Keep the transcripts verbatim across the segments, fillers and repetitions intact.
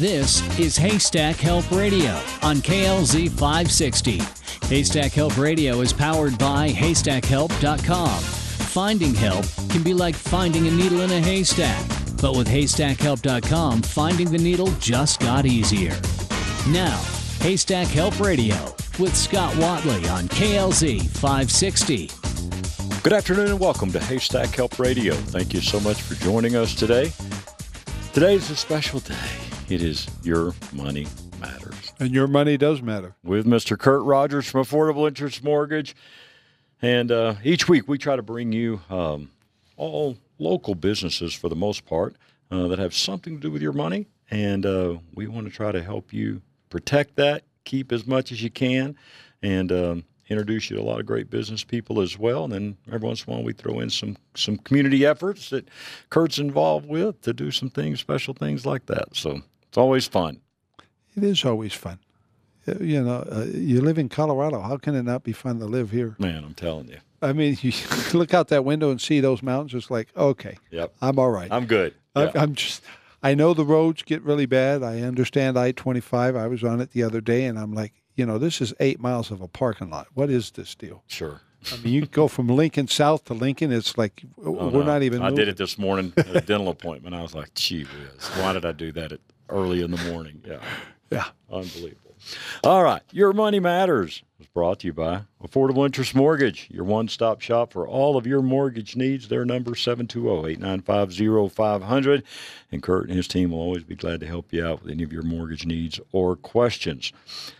This is Haystack Help Radio on K L Z five sixty. Haystack Help Radio is powered by haystack help dot com. Finding help can be like finding a needle in a haystack, but with haystack help dot com, finding the needle just got easier. Now, Haystack Help Radio with Scott Watley on K L Z five sixty. Good afternoon and welcome to Haystack Help Radio. Thank you so much for joining us today. Today's a special day. It is Your Money Matters. And your money does matter. With Mister Kurt Rogers from Affordable Interest Mortgage. And uh, each week we try to bring you um, all local businesses for the most part uh, that have something to do with your money. And uh, we want to try to help you protect that, keep as much as you can, and um, introduce you to a lot of great business people as well. And then every once in a while we throw in some some community efforts that Kurt's involved with to do some things, special things like that. So it's always fun. It is always fun. You know, uh, you live in Colorado. How can it not be fun to live here? Man, I'm telling you. I mean, you look out that window and see those mountains. It's like, okay, yep, I'm all right. I'm good. I, Yeah. I'm just. I know the roads get really bad. I understand I twenty-five. I was on it the other day, and I'm like, you know, this is eight miles of a parking lot. What is this deal? Sure. I mean, you go from Lincoln South to Lincoln. It's like Oh, we're no. not even. I moving. did it this morning at a dental appointment. I was like, gee whiz, why did I do that at early in the morning? Yeah. Yeah. Unbelievable. All right. Your Money Matters was brought to you by Affordable Interest Mortgage, your one-stop shop for all of your mortgage needs. Their number, seven two zero, eight nine five, zero five zero zero. And Kurt and his team will always be glad to help you out with any of your mortgage needs or questions.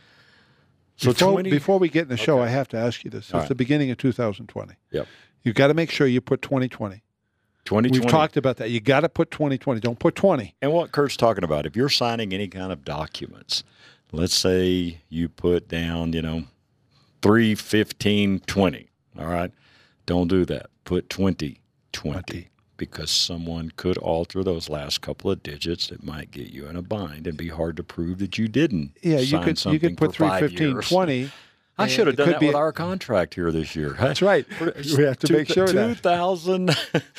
So Before, twenty before we get in the show, Okay. I have to ask you this. It's All right. the beginning of two thousand twenty. Yep. You've got to make sure you put twenty twenty. twenty twenty. We've talked about that. You got to put twenty twenty. Don't put twenty. And what Kurt's talking about, if you're signing any kind of documents, let's say you put down, you know, three fifteen twenty. All right. Don't do that. Put twenty twenty. Because someone could alter those last couple of digits that might get you in a bind and be hard to prove that you didn't. Yeah, you sign could you something could put for three five fifteen years. twenty. I should have It done could that be with a- our contract here this year. That's right. We have to make sure of that. two thousand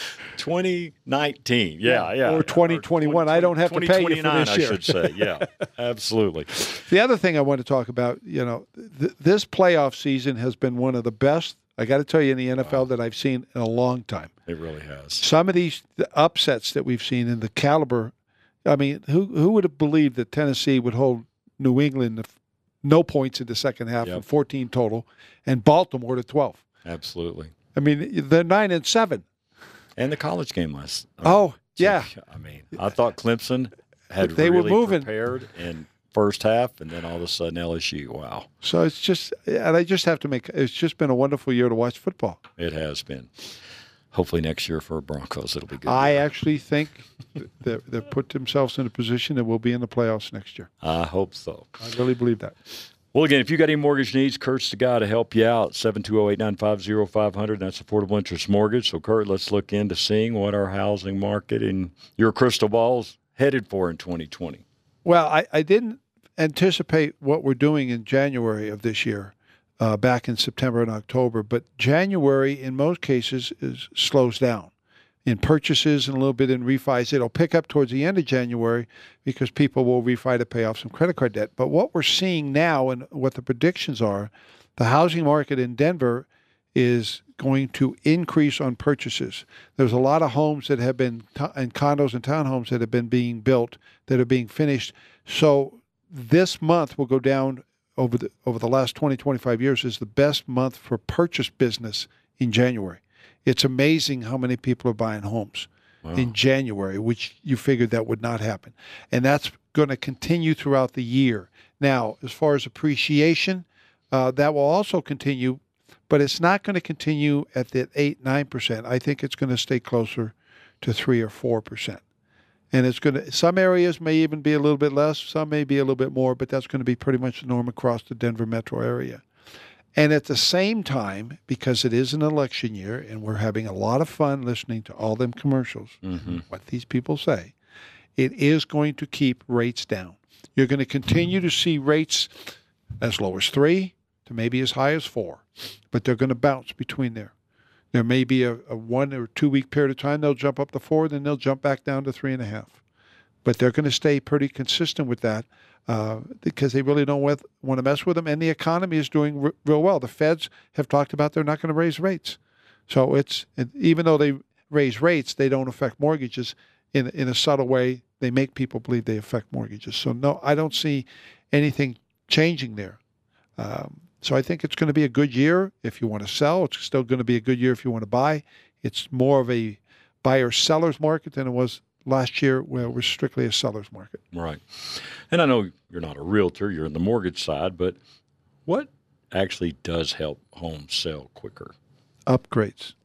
twenty nineteen. Yeah, yeah. Or twenty twenty-one. I don't have to pay you for this I year. should say. Yeah, absolutely. The other thing I want to talk about, you know, th- this playoff season has been one of the best, I got to tell you, in the N F L that I've seen in a long time. It really has. Some of these upsets that we've seen in the caliber, I mean, who who would have believed that Tennessee would hold New England to no points in the second half Yep. and fourteen total, and Baltimore to twelve? Absolutely. I mean, they're nine and seven. And the college game last. Oh, yeah. I mean, I thought Clemson had They were really moving. prepared in first half, and then all of a sudden L S U. Wow, So it's just, and I just have to make, it's just been a wonderful year to watch football. it has been. Hopefully next year for Broncos it'll be good. I actually think that they've put themselves in a position that we'll be in the playoffs next year. I hope so. I really believe that. Well, again, if you got any mortgage needs, Kurt's the guy to help you out. seven two zero, eight nine five, zero five zero zero. That's Affordable Interest Mortgage. So, Kurt, let's look into seeing what our housing market and your crystal ball's headed for in twenty twenty. Well, I, I didn't anticipate what we're doing in January of this year, uh, back in September and October. But January, in most cases, is slows down in purchases and a little bit in refis. It'll pick up towards the end of January because people will refi to pay off some credit card debt. But what we're seeing now and what the predictions are, the housing market in Denver is going to increase on purchases. There's a lot of homes that have been, and condos and townhomes that have been being built that are being finished. So this month will go down over the over the last twenty, twenty-five years is the best month for purchase business in January. It's amazing how many people are buying homes Wow. in January, which you figured that would not happen. And that's going to continue throughout the year. Now, as far as appreciation, uh, that will also continue, but it's not going to continue at that eight, nine percent. I think it's going to stay closer to three or four percent. And it's going to, some areas may even be a little bit less, some may be a little bit more, but that's going to be pretty much the norm across the Denver metro area. And at the same time, because it is an election year and we're having a lot of fun listening to all them commercials, Mm-hmm. what these people say, it is going to keep rates down. You're going to continue to see rates as low as three to maybe as high as four, but they're going to bounce between there. There may be a, a one or two week period of time they'll jump up to four, then they'll jump back down to three and a half. but they're going to stay pretty consistent with that uh, because they really don't want to mess with them. And the economy is doing r- real well. The Feds have talked about they're not going to raise rates. So it's even though they raise rates, they don't affect mortgages in in a subtle way. They make people believe they affect mortgages. So no, I don't see anything changing there. Um, so I think it's going to be a good year if you want to sell. It's still going to be a good year if you want to buy. It's more of a buyer-seller's market than it was last year, where it was strictly a seller's market. Right. And I know you're not a realtor, you're in the mortgage side, but what actually does help homes sell quicker? Upgrades.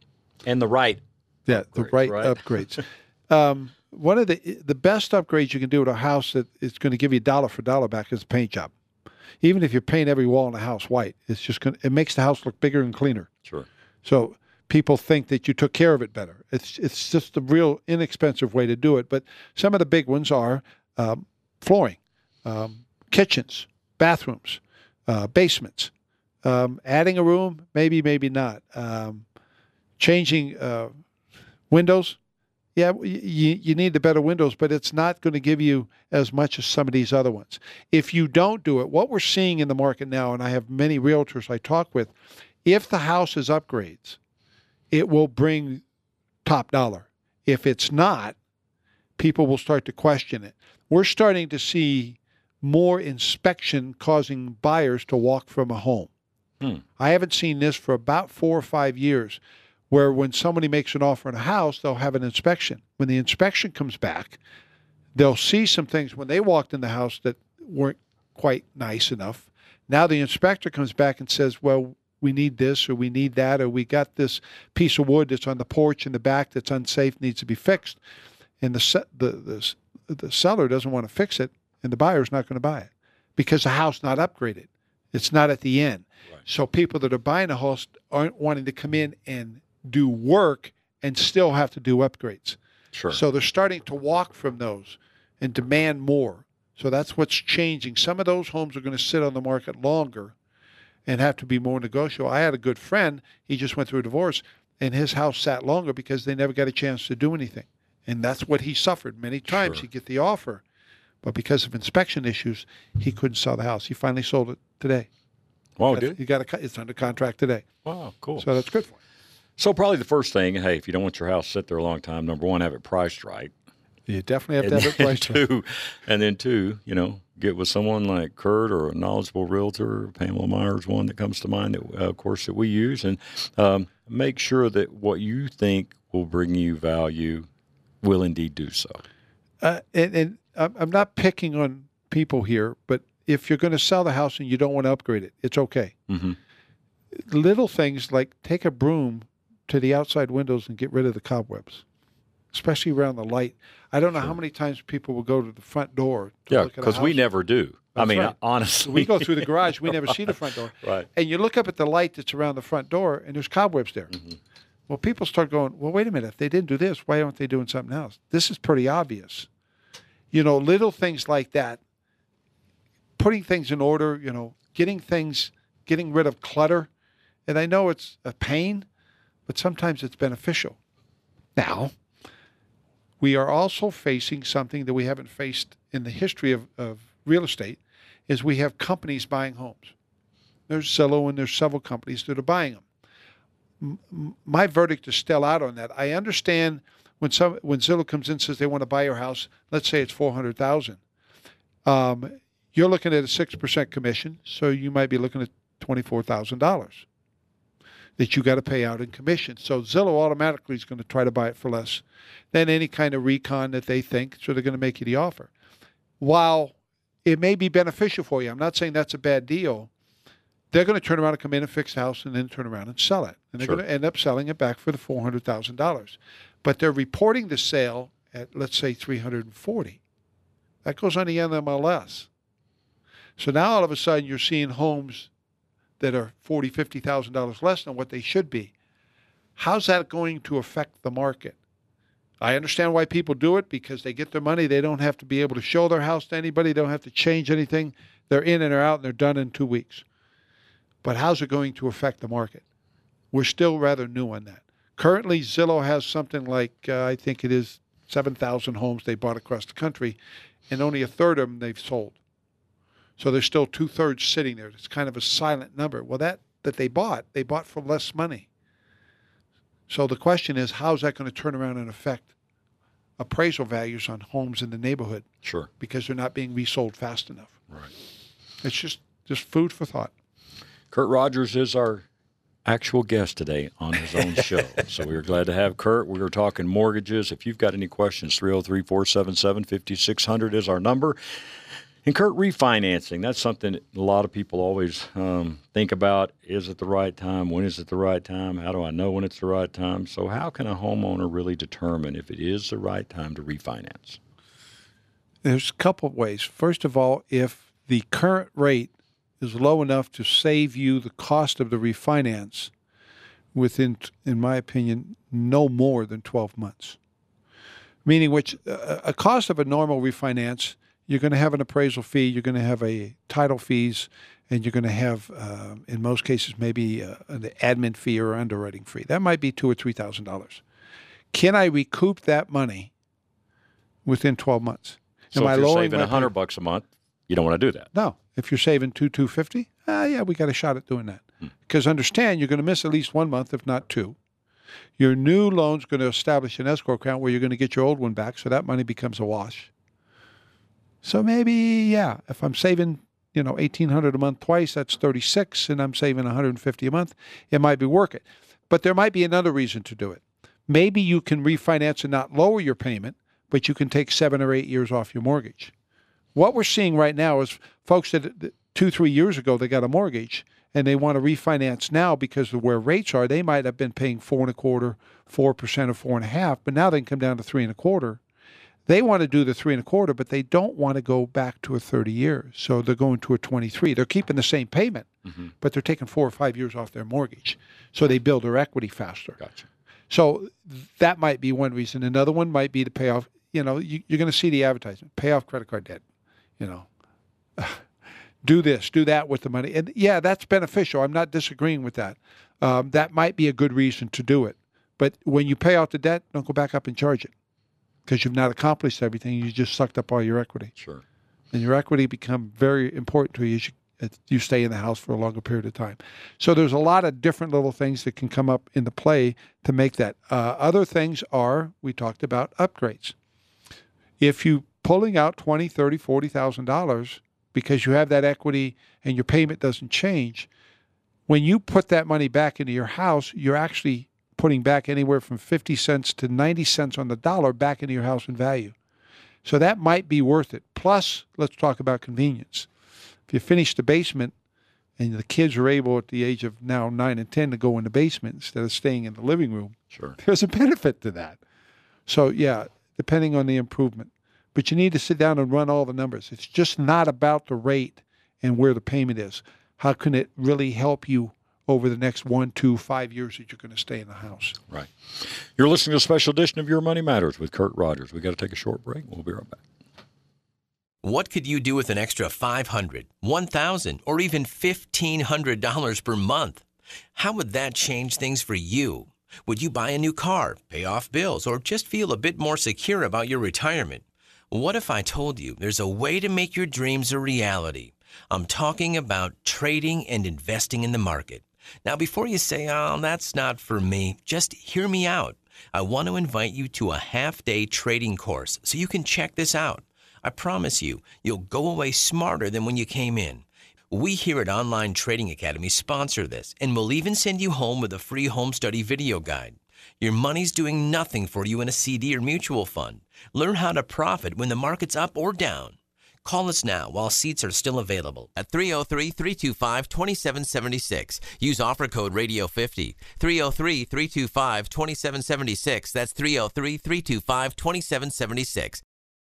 And the right Yeah, upgrades, the right, right? upgrades. um, one of the the best upgrades you can do at a house that is going to give you dollar for dollar back is a paint job. Even if you paint every wall in the house white, it's just going it makes the house look bigger and cleaner. Sure. So people think that you took care of it better. It's it's just a real inexpensive way to do it. But some of the big ones are um, flooring, um, kitchens, bathrooms, uh, basements, um, adding a room, maybe, maybe not. Um, changing uh, windows, yeah, you, you need the better windows, but it's not going to give you as much as some of these other ones. If you don't do it, what we're seeing in the market now, and I have many realtors I talk with, if the house is upgrades, it will bring top dollar. If it's not, people will start to question it. We're starting to see more inspection causing buyers to walk from a home. Hmm. I haven't seen this for about four or five years, where when somebody makes an offer on a house, they'll have an inspection. When the inspection comes back, they'll see some things when they walked in the house that weren't quite nice enough. Now the inspector comes back and says, well, we need this or we need that, or we got this piece of wood that's on the porch in the back that's unsafe, needs to be fixed. And the the the, the seller doesn't want to fix it, and the buyer's not going to buy it because the house not upgraded. It's not at the end. Right. So people that are buying a house aren't wanting to come in and do work and still have to do upgrades. Sure. So they're starting to walk from those and demand more. So that's what's changing. Some of those homes are going to sit on the market longer and have to be more negotiable. I had a good friend, he just went through a divorce, and his house sat longer because they never got a chance to do anything. And that's what he suffered. Many times Sure. he'd get the offer, but because of inspection issues, he couldn't sell the house. He finally sold it today. Wow, Got- dude. He got a, it's under contract today. Wow, cool. So that's good for him. So probably the first thing, hey, if you don't want your house sit there a long time, number one, have it priced right. You definitely have And to have it then priced right. two, and then two, you know, get with someone like Kurt or a knowledgeable realtor. Pamela Myers, one that comes to mind, that, uh, of course, that we use, and um, make sure that what you think will bring you value will indeed do so. Uh, and, and I'm I'm not picking on people here, but if you're going to sell the house and you don't want to upgrade it, it's okay. Mm-hmm. Little things like take a broom to the outside windows and get rid of the cobwebs, especially around the light. I don't know Sure. how many times people will go to the front door to Yeah, look at a because we house. never do. I That's mean, right. honestly. We go through the garage, we never see the front door. Right. And you look up at the light that's around the front door, and there's cobwebs there. Mm-hmm. Well, people start going, well, wait a minute. If they didn't do this, why aren't they doing something else? This is pretty obvious. You know, little things like that, putting things in order, you know, getting things, getting rid of clutter. And I know it's a pain, but sometimes it's beneficial. Now, we are also facing something that we haven't faced in the history of, of real estate, is we have companies buying homes. There's Zillow and there's several companies that are buying them. M- my verdict is still out on that. I understand when some when Zillow comes in and says they want to buy your house, let's say it's four hundred thousand dollars. Um, you're looking at a six percent commission, so you might be looking at twenty-four thousand dollars that you got to pay out in commission. So Zillow automatically is going to try to buy it for less than any kind of recon that they think, so they're going to make you the offer. While it may be beneficial for you, I'm not saying that's a bad deal, they're going to turn around and come in and fix the house and then turn around and sell it. And they're Sure. going to end up selling it back for the four hundred thousand dollars. But they're reporting the sale at, let's say, three hundred forty. That goes on the N M L S. So now all of a sudden you're seeing homes that are forty thousand dollars, fifty thousand dollars less than what they should be. How's that going to affect the market? I understand why people do it, because they get their money. They don't have to be able to show their house to anybody. They don't have to change anything. They're in and they're out and they're done in two weeks. But how's it going to affect the market? We're still rather new on that. Currently, Zillow has something like, uh, I think it is seven thousand homes they bought across the country, and only a third of them they've sold. So there's still two-thirds sitting there. It's kind of a silent number. Well, that, that they bought, they bought for less money. So the question is, how's that going to turn around and affect appraisal values on homes in the neighborhood? Sure. Because they're not being resold fast enough. Right. It's just, just food for thought. Kurt Rogers is our actual guest today on his own show. So we are glad to have Kurt. We were talking mortgages. If you've got any questions, three oh three, four seven seven, five six zero zero is our number. And Kurt, refinancing, that's something that a lot of people always um, think about. Is it the right time? When is it the right time? How do I know when it's the right time? So how can a homeowner really determine if it is the right time to refinance? There's a couple of ways. First of all, if the current rate is low enough to save you the cost of the refinance within, in my opinion, no more than twelve months. Meaning which uh, a cost of a normal refinance, you're going to have an appraisal fee, you're going to have a title fees, and you're going to have, uh, in most cases, maybe uh, an admin fee or underwriting fee. That might be two or three thousand dollars. Can I recoup that money within twelve months? So Am if I you're lowering saving my a hundred payment? bucks a month, you don't want to do that. No. If you're saving two, two fifty, ah, yeah, we got a shot at doing that. Because hmm. understand, you're going to miss at least one month, if not two. Your new loan's going to establish an escrow account where you're going to get your old one back, so that money becomes a wash. So maybe, yeah, if I'm saving, you know, eighteen hundred dollars a month twice, that's thirty-six, and I'm saving one hundred fifty dollars a month, it might be worth it. But there might be another reason to do it. Maybe you can refinance and not lower your payment, but you can take seven or eight years off your mortgage. What we're seeing right now is folks that two, three years ago, they got a mortgage and they want to refinance now because of where rates are. They might have been paying four and a quarter, four percent or four and a half, but now they can come down to three and a quarter. They want to do the three and a quarter, but they don't want to go back to a thirty years. So they're going to a twenty-three. They're keeping the same payment, mm-hmm. but they're taking four or five years off their mortgage. So they build their equity faster. Gotcha. So that might be one reason. Another one might be to pay off, you know, you, you're going to see the advertisement, pay off credit card debt. You know, do this, do that with the money. And yeah, that's beneficial. I'm not disagreeing with that. Um, that might be a good reason to do it. But when you pay off the debt, don't go back up and charge it because you've not accomplished everything. You just sucked up all your equity. Sure. And your equity become very important to you as you, as you stay in the house for a longer period of time. So there's a lot of different little things that can come up into play to make that. Uh, other things are, we talked about upgrades. If you pulling out twenty, thirty, forty thousand dollars because you have that equity and your payment doesn't change, when you put that money back into your house, you're actually putting back anywhere from fifty cents to ninety cents on the dollar back into your house in value. So that might be worth it. Plus, let's talk about convenience. If you finish the basement and the kids are able at the age of now nine and ten to go in the basement instead of staying in the living room, sure, there's a benefit to that. So yeah, depending on the improvement. But you need to sit down and run all the numbers. It's just not about the rate and where the payment is. How can it really help you over the next one, two, five years that you're going to stay in the house? Right. You're listening to a special edition of Your Money Matters with Kurt Rogers. We got to take a short break. We'll be right back. What could you do with an extra five hundred dollars, one thousand dollars, or even fifteen hundred dollars per month? How would that change things for you? Would you buy a new car, pay off bills, or just feel a bit more secure about your retirement? What if I told you there's a way to make your dreams a reality? I'm talking about trading and investing in the market. Now, before you say, oh, that's not for me, just hear me out. I want to invite you to a half-day trading course so you can check this out. I promise you, you'll go away smarter than when you came in. We here at Online Trading Academy sponsor this, and we'll even send you home with a free home study video guide. Your money's doing nothing for you in a C D or mutual fund. Learn how to profit when the market's up or down. Call us now while seats are still available at three oh three, three two five, two seven seven six. Use offer code radio fifty. three oh three, three two five, two seven seven six. That's three oh three, three two five, two seven seven six.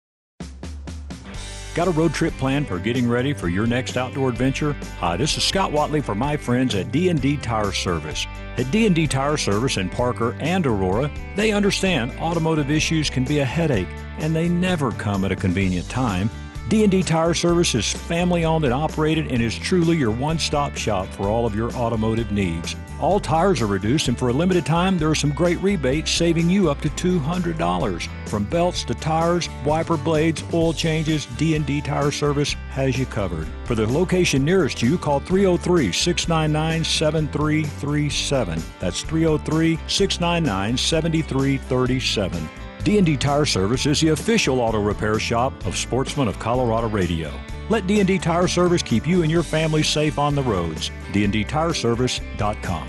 Got a road trip plan for getting ready for your next outdoor adventure? Hi, this is Scott Watley for my friends at D and D Tire Service. At D and D Tire Service in Parker and Aurora, they understand automotive issues can be a headache, and they never come at a convenient time. D and D Tire Service is family-owned and operated and is truly your one-stop shop for all of your automotive needs. All tires are reduced, and for a limited time, there are some great rebates saving you up to two hundred dollars. From belts to tires, wiper blades, oil changes, D and D Tire Service has you covered. For the location nearest you, call three oh three, six nine nine, seven three three seven. That's three oh three, six nine nine, seven three three seven. D and D Tire Service is the official auto repair shop of Sportsman of Colorado Radio. Let D and D Tire Service keep you and your family safe on the roads. D and D Tire Service dot com.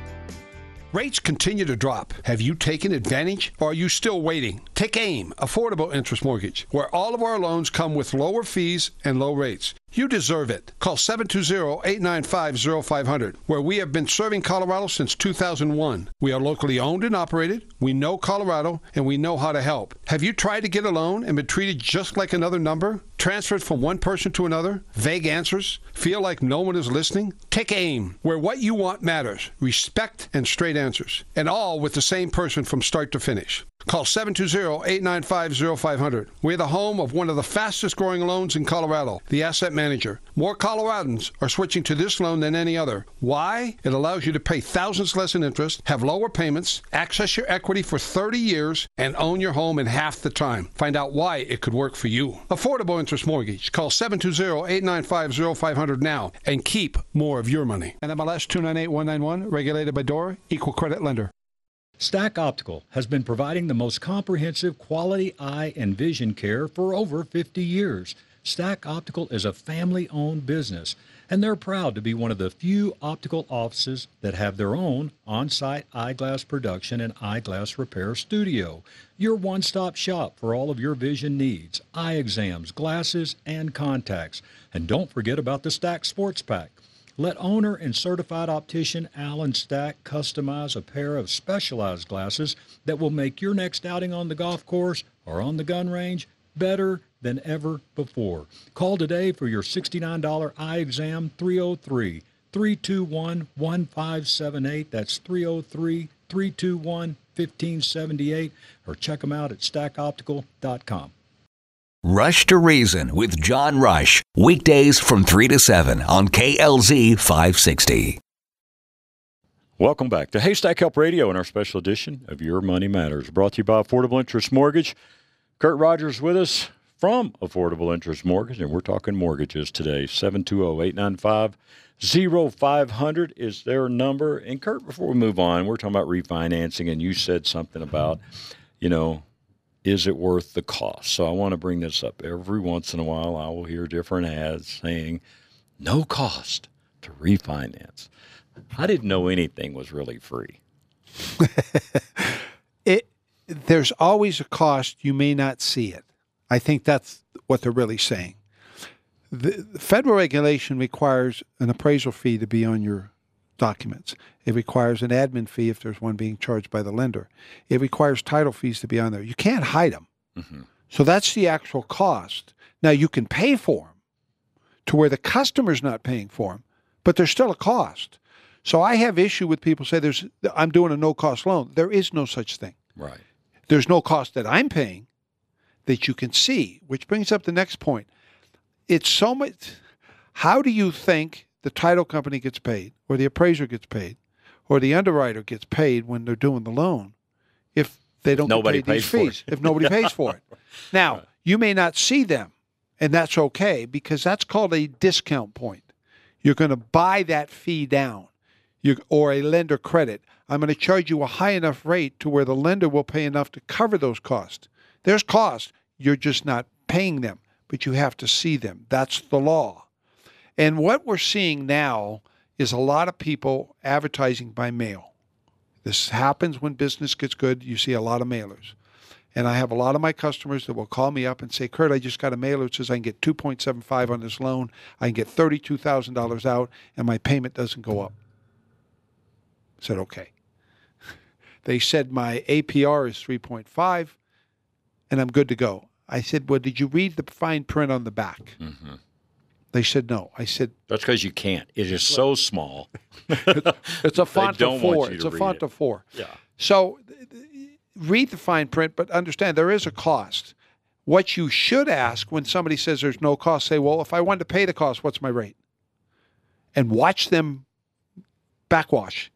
Rates continue to drop. Have you taken advantage or are you still waiting? Take AIM, Affordable Interest Mortgage, where all of our loans come with lower fees and low rates. You deserve it. Call seven two zero, eight nine five, zero five zero zero, where we have been serving Colorado since two thousand one. We are locally owned and operated. We know Colorado, and we know how to help. Have you tried to get a loan and been treated just like another number? Transferred from one person to another? Vague answers? Feel like no one is listening? Take AIM, where what you want matters. Respect and straight answers. And all with the same person from start to finish. Call seven two zero, eight nine five, zero five zero zero. We're the home of one of the fastest growing loans in Colorado, the Asset Manager. More Coloradans are switching to this loan than any other. Why? It allows you to pay thousands less in interest, have lower payments, access your equity for thirty years, and own your home in half the time. Find out why it could work for you. Affordable Interest Mortgage. Call seven two zero, eight nine five, zero five zero zero now and keep more of your money. And M L S two nine eight one nine one, regulated by D O R A, equal credit lender. Stack Optical has been providing the most comprehensive quality eye and vision care for over fifty years. Stack Optical is a family-owned business, and they're proud to be one of the few optical offices that have their own on-site eyeglass production and eyeglass repair studio. Your one-stop shop for all of your vision needs, eye exams, glasses, and contacts. And don't forget about the Stack Sports Pack. Let owner and certified optician Alan Stack customize a pair of specialized glasses that will make your next outing on the golf course or on the gun range better than ever before. Call today for your sixty-nine dollars eye exam, three oh three, three two one, one five seven eight. That's three oh three, three two one, one five seven eight, or check them out at stack optical dot com. Rush to Reason with John Rush, weekdays from three to seven on K L Z five sixty. Welcome back to Haystack Help Radio in our special edition of Your Money Matters, brought to you by Affordable Interest Mortgage. Kurt Rogers with us from Affordable Interest Mortgage, and we're talking mortgages today. seven two zero, eight nine five, zero five zero zero is their number. And Kurt, before we move on, we're talking about refinancing, and you said something about, you know, is it worth the cost? So I want to bring this up. Every once in a while, I will hear different ads saying, no cost to refinance. I didn't know anything was really free. it There's always a cost. You may not see it. I think that's what they're really saying. The, the federal regulation requires an appraisal fee to be on your documents. It requires an admin fee if there's one being charged by the lender. It requires title fees to be on there. You can't hide them. Mm-hmm. So that's the actual cost. Now, you can pay for them to where the customer's not paying for them, but there's still a cost. So I have issue with people say there's I'm doing a no-cost loan. There is no such thing. Right. There's no cost that I'm paying that you can see, which brings up the next point. It's so much. How do you think the title company gets paid, or the appraiser gets paid, or the underwriter gets paid when they're doing the loan if they don't nobody get paid these pays fees, if nobody pays for it? Now, right. You may not see them, and that's okay, because that's called a discount point. You're going to buy that fee down, you, or a lender credit. I'm going to charge you a high enough rate to where the lender will pay enough to cover those costs. There's costs. You're just not paying them, but you have to see them. That's the law. And what we're seeing now is a lot of people advertising by mail. This happens when business gets good. You see a lot of mailers. And I have a lot of my customers that will call me up and say, Kurt, I just got a mailer that says I can get two point seven five on this loan. I can get thirty-two thousand dollars out, and my payment doesn't go up. I said, okay. They said my A P R is three point five, and I'm good to go. I said, well, did you read the fine print on the back? Mm-hmm. They said no. I said, that's because you can't. It is so small. It's a font of four. It's a font of four. Yeah. So read the fine print, but understand there is a cost. What you should ask when somebody says there's no cost, say, well, if I wanted to pay the cost, what's my rate? And watch them backwash.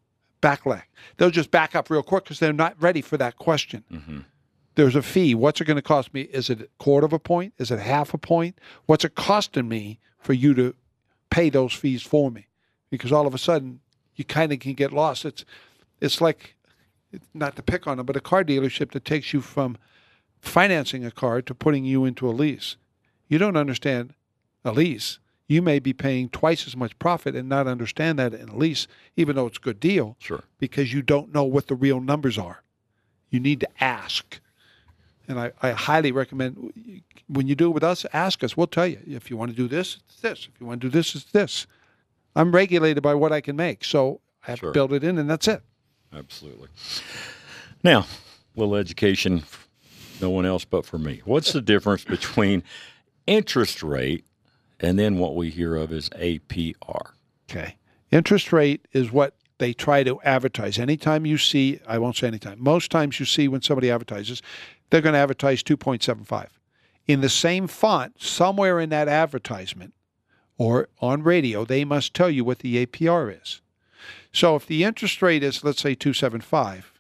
back leg. They'll just back up real quick because they're not ready for that question. Mm-hmm. There's a fee. What's it going to cost me? Is it a quarter of a point? Is it half a point? What's it costing me for you to pay those fees for me? Because all of a sudden, you kind of can get lost. It's it's like, not to pick on them, but a car dealership that takes you from financing a car to putting you into a lease. You don't understand a lease. You may be paying twice as much profit and not understand that in a lease, even though it's a good deal, Sure. because you don't know what the real numbers are. You need to ask. And I, I highly recommend, when you do it with us, ask us. We'll tell you. If you want to do this, it's this. If you want to do this, it's this. I'm regulated by what I can make, so I have Sure. to build it in, and that's it. Absolutely. Now, a little education, no one else but for me. What's the difference between interest rate and then what we hear of as A P R? Okay. Interest rate is what they try to advertise. Anytime you see, I won't say anytime, most times you see when somebody advertises, they're going to advertise two point seven five. In the same font, somewhere in that advertisement or on radio, they must tell you what the A P R is. So if the interest rate is, let's say, two point seven five,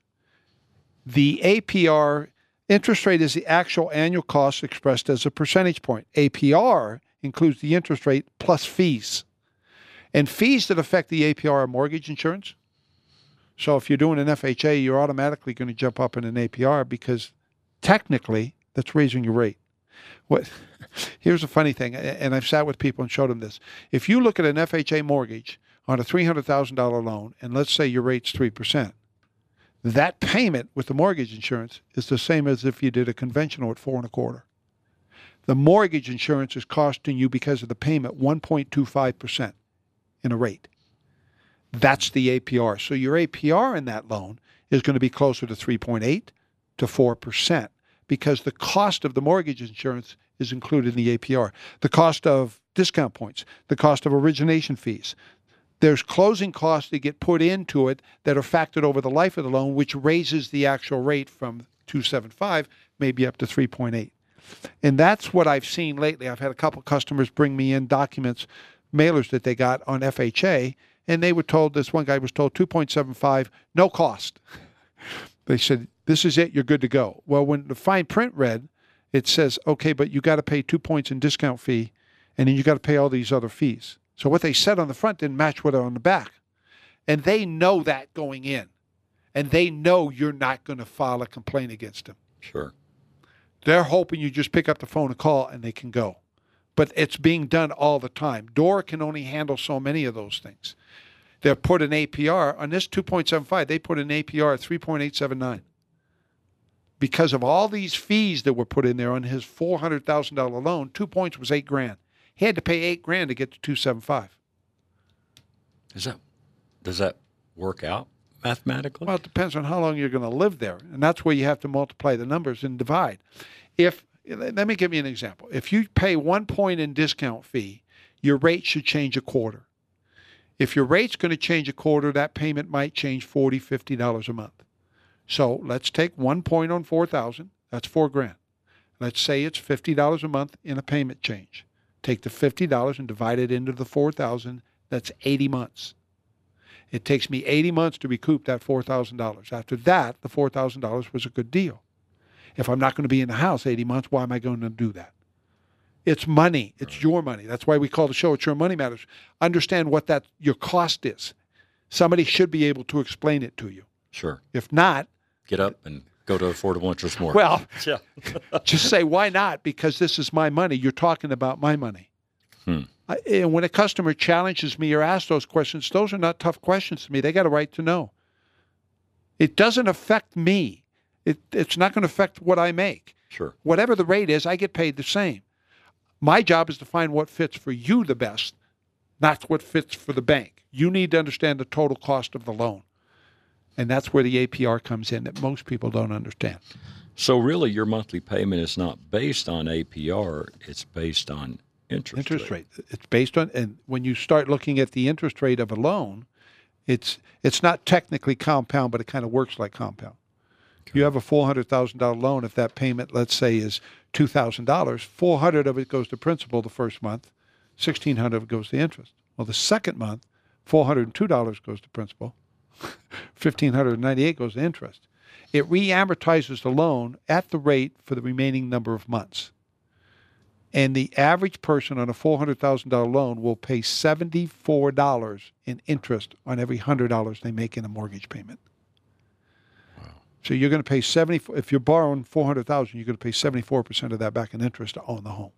the A P R, interest rate is the actual annual cost expressed as a percentage point. A P R includes the interest rate plus fees. And fees that affect the A P R are mortgage insurance. So if you're doing an F H A, you're automatically going to jump up in an A P R because technically that's raising your rate. What? Here's a funny thing, and I've sat with people and showed them this. If you look at an F H A mortgage on a three hundred thousand dollars loan, and let's say your rate's three percent, that payment with the mortgage insurance is the same as if you did a conventional at four and a quarter. The mortgage insurance is costing you, because of the payment, one point two five percent in a rate. That's the A P R. So your A P R in that loan is going to be closer to three point eight to four percent because the cost of the mortgage insurance is included in the A P R. The cost of discount points, the cost of origination fees. There's closing costs that get put into it that are factored over the life of the loan, which raises the actual rate from two point seven five maybe up to three point eight. And that's what I've seen lately. I've had a couple customers bring me in documents, mailers that they got on F H A, and they were told, this one guy was told two point seven five, no cost. They said, this is it, you're good to go. Well, when the fine print read, it says, okay, but you got to pay two points in discount fee, and then you got to pay all these other fees. So what they said on the front didn't match what on the back. And they know that going in. And they know you're not going to file a complaint against them. Sure. They're hoping you just pick up the phone and call and they can go. But it's being done all the time. D O R A can only handle so many of those things. They'll put an A P R on this two point seven five. They put an A P R at three point eight seven nine. Because of all these fees that were put in there on his four hundred thousand dollars loan, two points was eight grand. He had to pay eight grand to get to two point seven five. Is that, does that work out mathematically? Well, it depends on how long you're going to live there. And that's where you have to multiply the numbers and divide. If, let me give you an example. If you pay one point in discount fee, your rate should change a quarter. If your rate's going to change a quarter, that payment might change forty dollars, fifty dollars a month. So let's take one point on four thousand. That's four grand. Let's say it's fifty dollars a month in a payment change. Take the fifty dollars and divide it into the four thousand. That's eighty months. It takes me eighty months to recoup that four thousand dollars. After that, the four thousand dollars was a good deal. If I'm not going to be in the house eighty months, why am I going to do that? It's money. It's your money. That's why we call the show It's Your Money Matters. Understand what that your cost is. Somebody should be able to explain it to you. Sure. If not, Get up and go to Affordable Interest Mortgage. well, yeah. just say, why not? Because this is my money. You're talking about my money. Hmm. I, and when a customer challenges me or asks those questions, those are not tough questions to me. They got a right to know. It doesn't affect me. It, it's not going to affect what I make. Sure. Whatever the rate is, I get paid the same. My job is to find what fits for you the best, not what fits for the bank. You need to understand the total cost of the loan. And that's where the A P R comes in that most people don't understand. So really your monthly payment is not based on A P R, it's based on interest, Interest rate. rate. It's based on, and when you start looking at the interest rate of a loan, it's it's not technically compound, but it kind of works like compound. You have a four hundred thousand dollars loan. If that payment, let's say, is two thousand dollars, four hundred dollars of it goes to principal the first month, sixteen hundred dollars of it goes to interest. Well, the second month, four hundred two dollars goes to principal, fifteen hundred ninety-eight goes to interest. It re-amortizes the loan at the rate for the remaining number of months. And the average person on a four hundred thousand dollars loan will pay seventy-four dollars in interest on every one hundred dollars they make in a mortgage payment. Wow. So you're going to pay seventy. If you're borrowing four hundred thousand dollars, you're going to pay seventy-four percent of that back in interest to own the home.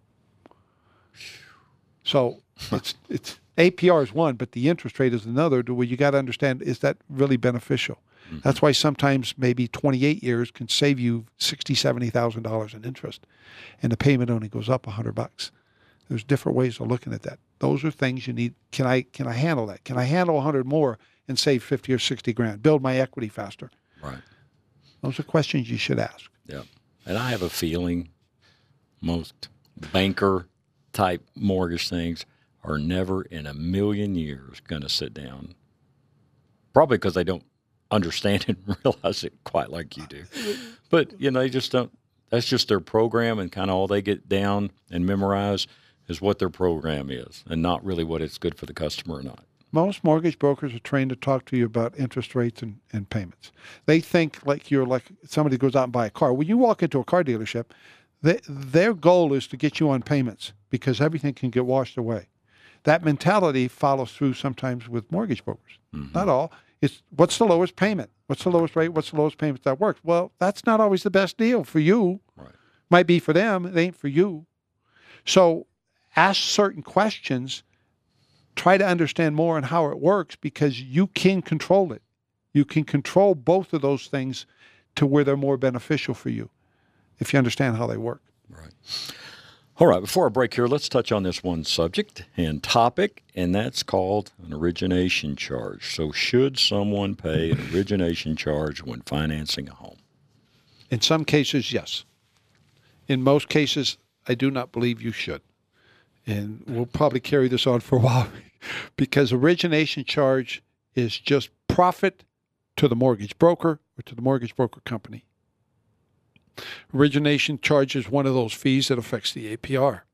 So it's it's A P R is one, but the interest rate is another. To where you got to understand, is that really beneficial? Mm-hmm. That's why sometimes maybe twenty-eight years can save you sixty thousand dollars, seventy thousand dollars in interest, and the payment only goes up a hundred bucks. There's different ways of looking at that. Those are things you need. Can I can I handle that? Can I handle a hundred more and save fifty or sixty grand? Build my equity faster. Right. Those are questions you should ask. Yeah, and I have a feeling most banker type mortgage things are never in a million years going to sit down. Probably because they don't understand and realize it quite like you do. But, you know, they just don't, that's just their program, and kind of all they get down and memorize is what their program is, and not really what it's good for the customer or not. Most mortgage brokers are trained to talk to you about interest rates and, and payments. They think like you're like somebody goes out and buy a car. When you walk into a car dealership, they, their goal is to get you on payments because everything can get washed away. That mentality follows through sometimes with mortgage brokers. Mm-hmm. Not all. It's what's the lowest payment? What's the lowest rate? What's the lowest payment that works? Well, that's not always the best deal for you. Right. Might be for them. It ain't for you. So ask certain questions. Try to understand more on how it works because you can control it. You can control both of those things to where they're more beneficial for you if you understand how they work. Right. All right, before I break here, let's touch on this one subject and topic, and that's called an origination charge. So should someone pay an origination charge when financing a home? In some cases, yes. In most cases, I do not believe you should. And we'll probably carry this on for a while because origination charge is just profit to the mortgage broker or to the mortgage broker company. Origination charge is one of those fees that affects the A P R.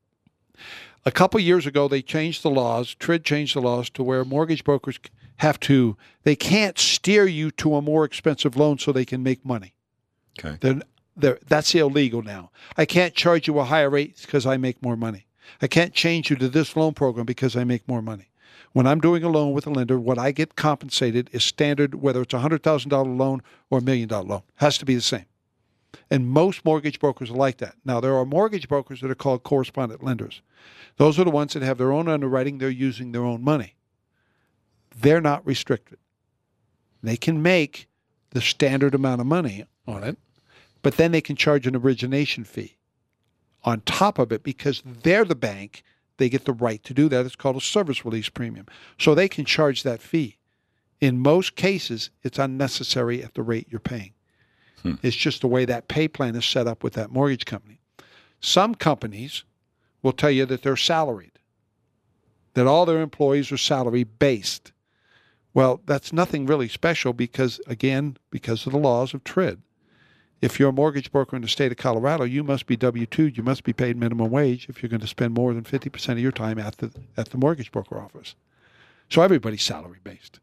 A couple years ago, they changed the laws, T R I D changed the laws to where mortgage brokers have to, they can't steer you to a more expensive loan so they can make money. Okay. They're, they're, that's illegal now. I can't charge you a higher rate because I make more money. I can't change you to this loan program because I make more money. When I'm doing a loan with a lender, what I get compensated is standard, whether it's a one hundred thousand dollars loan or a million dollar loan. Has to be the same. And most mortgage brokers are like that. Now, there are mortgage brokers that are called correspondent lenders. Those are the ones that have their own underwriting. They're using their own money. They're not restricted. They can make the standard amount of money on it, but then they can charge an origination fee on top of it because they're the bank. They get the right to do that. It's called a service release premium. So they can charge that fee. In most cases, it's unnecessary at the rate you're paying. Hmm. It's just the way that pay plan is set up with that mortgage company. Some companies will tell you that they're salaried, that all their employees are salary based. Well, that's nothing really special because, again, because of the laws of T R I D. If you're a mortgage broker in the state of Colorado, you must be W two. You must be paid minimum wage if you're going to spend more than fifty percent of your time at the at the mortgage broker office. So everybody's salary based.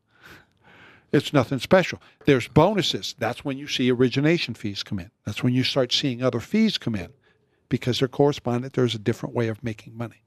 It's nothing special. There's bonuses. That's when you see origination fees come in. That's when you start seeing other fees come in because they're correspondent. There's a different way of making money.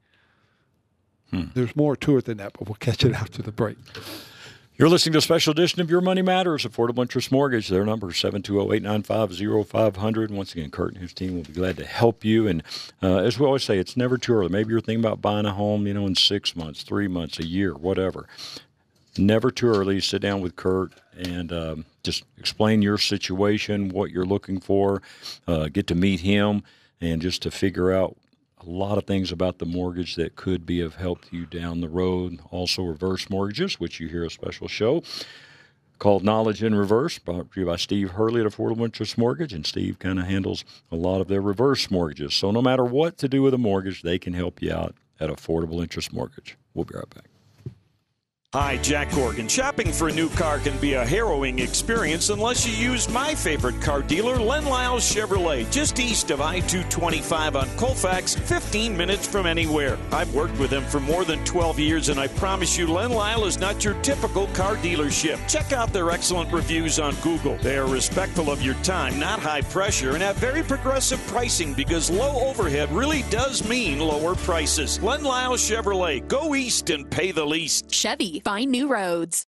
Hmm. There's more to it than that, but we'll catch it after the break. You're listening to a special edition of Your Money Matters, Affordable Interest Mortgage. Their number is seven two zero, eight nine five, zero five zero zero. Once again, Kurt and his team will be glad to help you. And uh, as we always say, it's never too early. Maybe you're thinking about buying a home, you know, in six months, three months, a year, whatever. Never too early. Sit down with Kurt and um, just explain your situation, what you're looking for, uh, get to meet him, and just to figure out a lot of things about the mortgage that could be of help to you down the road. Also, reverse mortgages, which you hear a special show called Knowledge in Reverse, brought to you by Steve Hurley at Affordable Interest Mortgage, and Steve kind of handles a lot of their reverse mortgages. So no matter what to do with a mortgage, they can help you out at Affordable Interest Mortgage. We'll be right back. Hi, Jack Corgan. Shopping for a new car can be a harrowing experience unless you use my favorite car dealer, Len Lyles Chevrolet, just east of I two twenty-five on Colfax, fifteen minutes from anywhere. I've worked with them for more than twelve years, and I promise you, Len Lyle is not your typical car dealership. Check out their excellent reviews on Google. They are respectful of your time, not high pressure, and have very progressive pricing because low overhead really does mean lower prices. Len Lyles Chevrolet. Go east and pay the least. Chevy. Find new roads.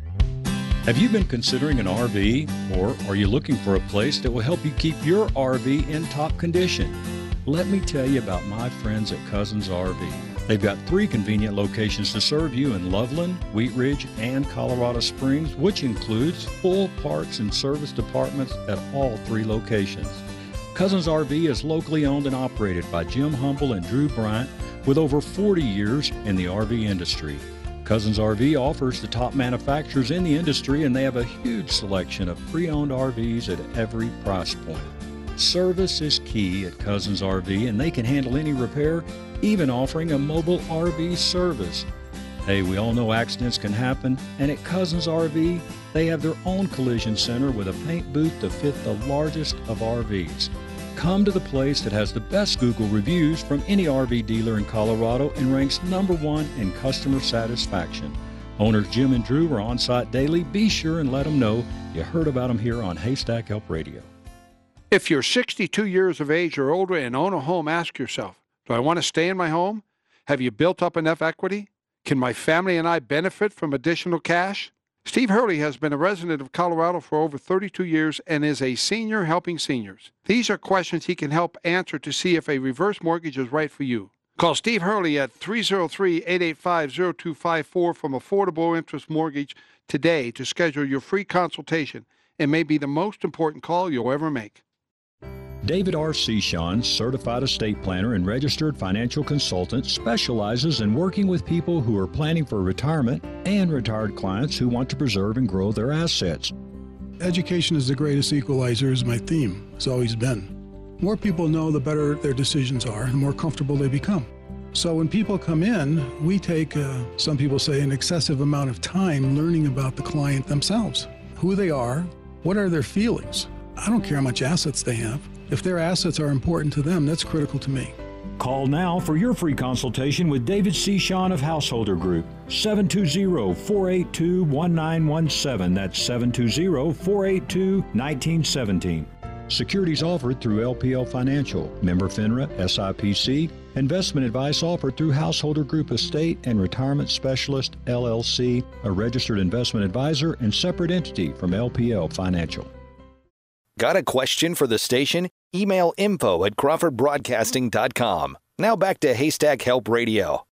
Have you been considering an R V, or are you looking for a place that will help you keep your R V in top condition? Let me tell you about my friends at Cousins R V. They've got three convenient locations to serve you in Loveland, Wheat Ridge, and Colorado Springs, which includes full parts and service departments at all three locations. Cousins R V is locally owned and operated by Jim Humble and Drew Bryant with over forty years in the R V industry. Cousins R V offers the top manufacturers in the industry, and they have a huge selection of pre-owned R Vs at every price point. Service is key at Cousins R V, and they can handle any repair, even offering a mobile R V service. Hey, we all know accidents can happen, and at Cousins R V, they have their own collision center with a paint booth to fit the largest of R Vs. Come to the place that has the best Google reviews from any R V dealer in Colorado and ranks number one in customer satisfaction. Owners Jim and Drew are on site daily. Be sure and let them know you heard about them here on Haystack Help Radio. If you're sixty-two years of age or older and own a home, ask yourself, do I want to stay in my home? Have you built up enough equity? Can my family and I benefit from additional cash? Steve Hurley has been a resident of Colorado for over thirty-two years and is a senior helping seniors. These are questions he can help answer to see if a reverse mortgage is right for you. Call Steve Hurley at three oh three, eight eight five, oh two five four from Affordable Interest Mortgage today to schedule your free consultation. It may be the most important call you'll ever make. David R. Seshon, certified estate planner and registered financial consultant, specializes in working with people who are planning for retirement and retired clients who want to preserve and grow their assets. Education is the greatest equalizer is my theme. It's always been. More people know, the better their decisions are, and the more comfortable they become. So when people come in, we take, uh, some people say, an excessive amount of time learning about the client themselves, who they are, what are their feelings. I don't care how much assets they have. If their assets are important to them, that's critical to me. Call now for your free consultation with David Seshon of Householder Group, seven two zero, four eight two, one nine one seven. That's seven two zero, four eight two, one nine one seven. Securities offered through L P L Financial, member FINRA, S I P C. Investment advice offered through Householder Group Estate and Retirement Specialist, L L C, a registered investment advisor and separate entity from L P L Financial. Got a question for the station? Email info at crawford broadcasting dot com. Now back to Haystack Help Radio.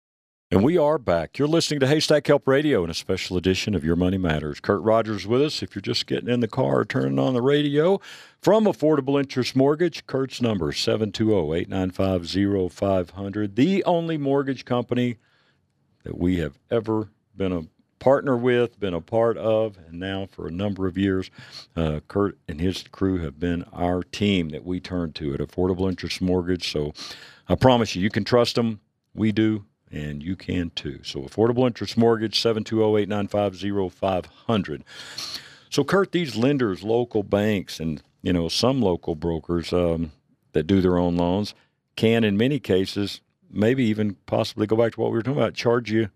And we are back. You're listening to Haystack Help Radio in a special edition of Your Money Matters. Kurt Rogers with us. If you're just getting in the car or turning on the radio, from Affordable Interest Mortgage, Kurt's number, seven two zero, eight nine five, zero five zero zero. The only mortgage company that we have ever been a partner with, been a part of, and now for a number of years, uh, Kurt and his crew have been our team that we turn to at Affordable Interest Mortgage. So I promise you, you can trust them. We do, and you can too. So Affordable Interest Mortgage, seven two zero, eight nine five, zero five zero zero. So Kurt, these lenders, local banks, and you know some local brokers um, that do their own loans can, in many cases, maybe even possibly go back to what we were talking about, charge you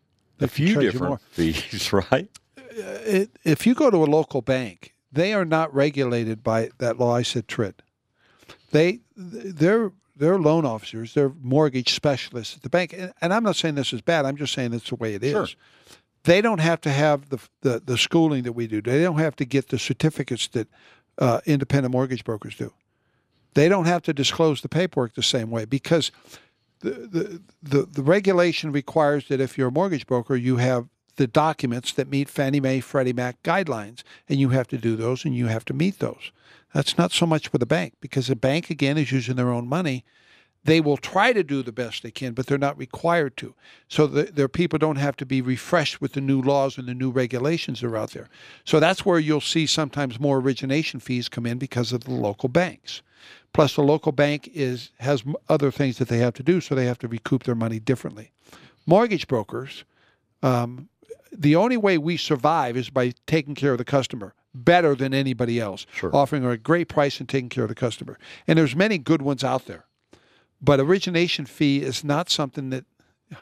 a few different fees, right? It, if you go to a local bank, they are not regulated by that law I said, T R I D. They, they're, they're loan officers. They're mortgage specialists at the bank. And, and I'm not saying this is bad. I'm just saying it's the way it is. Sure. They don't have to have the, the, the schooling that we do. They don't have to get the certificates that uh, independent mortgage brokers do. They don't have to disclose the paperwork the same way because The, the the the regulation requires that if you're a mortgage broker, you have the documents that meet Fannie Mae, Freddie Mac guidelines, and you have to do those, and you have to meet those. That's not so much with a bank, because a bank, again, is using their own money. They will try to do the best they can, but they're not required to. So the, their people don't have to be refreshed with the new laws and the new regulations that are out there. So that's where you'll see sometimes more origination fees come in because of the local banks. Plus, the local bank is has other things that they have to do, so they have to recoup their money differently. Mortgage brokers, um, the only way we survive is by taking care of the customer better than anybody else, Sure. offering her a great price and taking care of the customer. And there's many good ones out there. But origination fee is not something that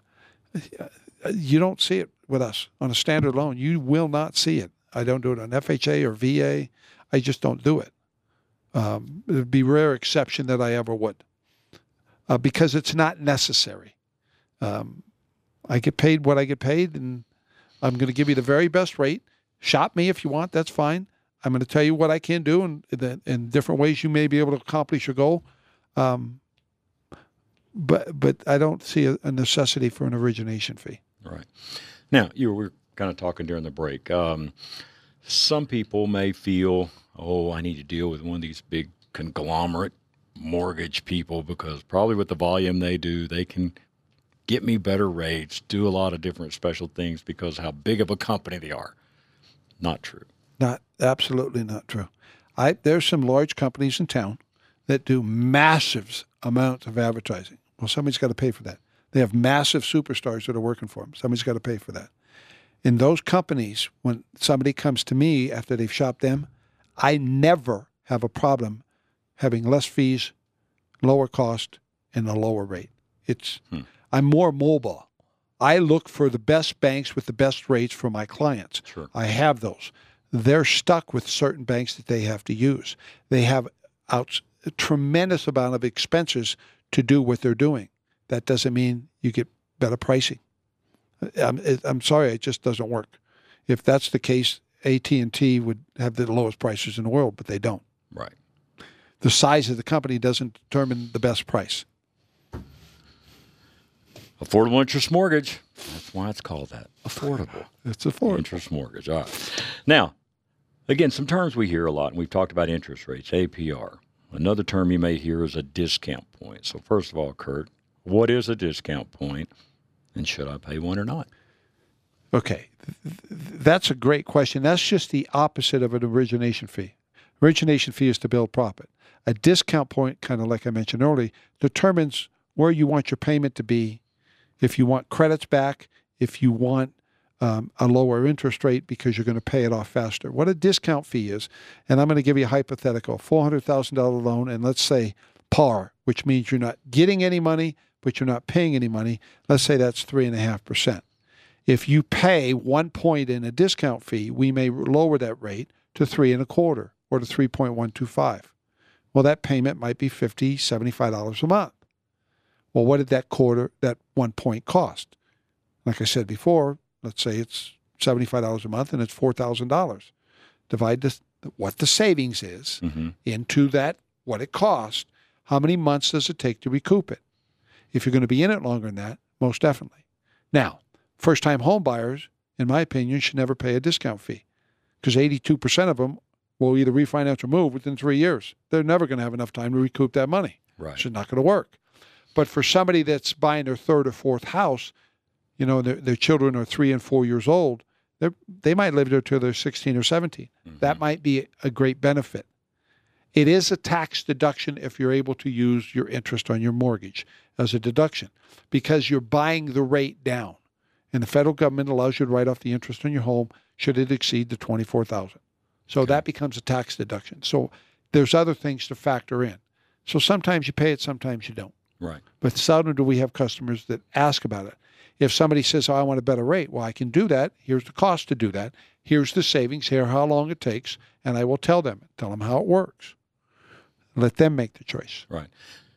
you don't see it with us on a standard loan. You will not see it. I don't do it on F H A or V A. I just don't do it. Um, it would be rare exception that I ever would, uh, because it's not necessary. Um, I get paid what I get paid, and I'm going to give you the very best rate. Shop me if you want. That's fine. I'm going to tell you what I can do and in, in different ways you may be able to accomplish your goal. Um, but but I don't see a, a necessity for an origination fee. Right. Now, you were kind of talking during the break. Um, some people may feel, oh, I need to deal with one of these big conglomerate mortgage people because probably with the volume they do, they can get me better rates, do a lot of different special things because how big of a company they are. Not true. Not absolutely not true. I there's some large companies in town that do massive amounts of advertising. Well, somebody's got to pay for that. They have massive superstars that are working for them. Somebody's got to pay for that. In those companies, when somebody comes to me after they've shopped them, I never have a problem having less fees, lower cost, and a lower rate. It's hmm. I'm more mobile. I look for the best banks with the best rates for my clients. Sure. I have those. They're stuck with certain banks that they have to use. They have out, a tremendous amount of expenses to do what they're doing. That doesn't mean you get better pricing. I'm, I'm sorry, it just doesn't work. If that's the case, A T and T would have the lowest prices in the world, but they don't. Right. The size of the company doesn't determine the best price. Affordable interest mortgage. That's why it's called that. Affordable. It's affordable. Interest mortgage. All right. Now, again, some terms we hear a lot, and we've talked about interest rates, A P R. Another term you may hear is a discount point. So first of all, Kurt, what is a discount point, and should I pay one or not? Okay. That's a great question. That's just the opposite of an origination fee. Origination fee is to build profit. A discount point, kind of like I mentioned earlier, determines where you want your payment to be, if you want credits back, if you want um, a lower interest rate because you're going to pay it off faster. What a discount fee is, and I'm going to give you a hypothetical, four hundred thousand dollars loan, and let's say par, which means you're not getting any money, but you're not paying any money. Let's say that's three point five percent. If you pay one point in a discount fee, we may lower that rate to three and a quarter or to three point one two five. Well, that payment might be fifty dollars, seventy-five dollars a month. Well, what did that quarter, that one point cost? Like I said before, let's say it's seventy-five dollars a month and it's four thousand dollars. Divide this, what the savings is mm-hmm. into that, what it costs. How many months does it take to recoup it? If you're going to be in it longer than that, most definitely. Now, first-time home buyers, in my opinion, should never pay a discount fee because eighty-two percent of them will either refinance or move within three years. They're never going to have enough time to recoup that money. Right. It's just not going to work. But for somebody that's buying their third or fourth house, you know, their, their children are three and four years old, they might live there till they're sixteen or seventeen. Mm-hmm. That might be a great benefit. It is a tax deduction if you're able to use your interest on your mortgage as a deduction because you're buying the rate down. And the federal government allows you to write off the interest on your home should it exceed the twenty-four thousand dollars. So okay. That becomes a tax deduction. So there's other things to factor in. So sometimes you pay it, sometimes you don't. Right. But seldom do we have customers that ask about it. If somebody says, oh, I want a better rate, well, I can do that. Here's the cost to do that. Here's the savings. Here how long it takes. And I will tell them, tell them how it works. Let them make the choice. Right.